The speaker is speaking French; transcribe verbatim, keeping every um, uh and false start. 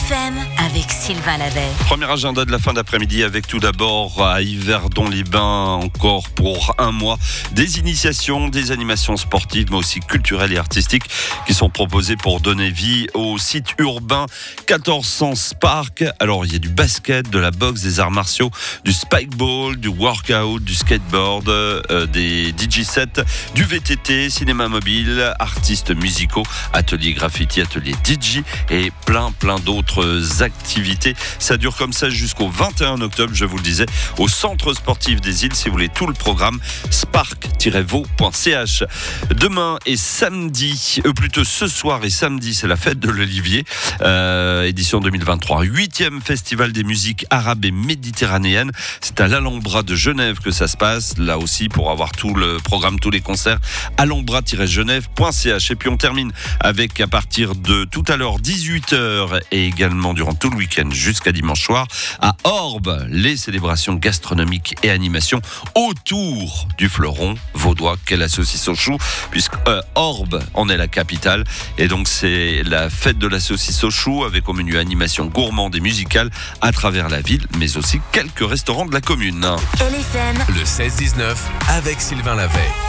F M avec Sylvain Lavey. Premier agenda de la fin d'après-midi avec tout d'abord à Yverdon-les-Bains encore pour un mois. Des initiations, des animations sportives mais aussi culturelles et artistiques qui sont proposées pour donner vie au site urbain quatorze cents Spark. Alors il y a du basket, de la boxe, des arts martiaux, du spikeball, du workout, du skateboard, euh, des D J sets, du V T T, cinéma mobile, artistes musicaux, ateliers graffiti, ateliers D J et plein plein d'autres activités. Ça dure comme ça jusqu'au vingt et un octobre, je vous le disais, au centre sportif des îles. Si vous voulez tout le programme, spark tiret vaux point c h. Demain et samedi, euh, plutôt ce soir et samedi, c'est la fête de l'Olivier, euh, édition deux mille vingt-trois. Huitième festival des musiques arabes et méditerranéennes. C'est à l'Alhambra de Genève que ça se passe. Là aussi, pour avoir tout le programme, tous les concerts, alhambra tiret genève point c h. Et puis on termine avec, à partir de tout à l'heure, dix-huit heures, et également durant tout le week-end jusqu'à dimanche soir, à Orbe, les célébrations gastronomiques et animations autour du fleuron vaudois qu'est la saucisse au chou, puisque euh, Orbe en est la capitale. Et donc c'est la fête de la saucisse au chou avec au menu animation gourmande et musicale à travers la ville, mais aussi quelques restaurants de la commune. L F M, Le seize dix-neuf avec Sylvain Lavey.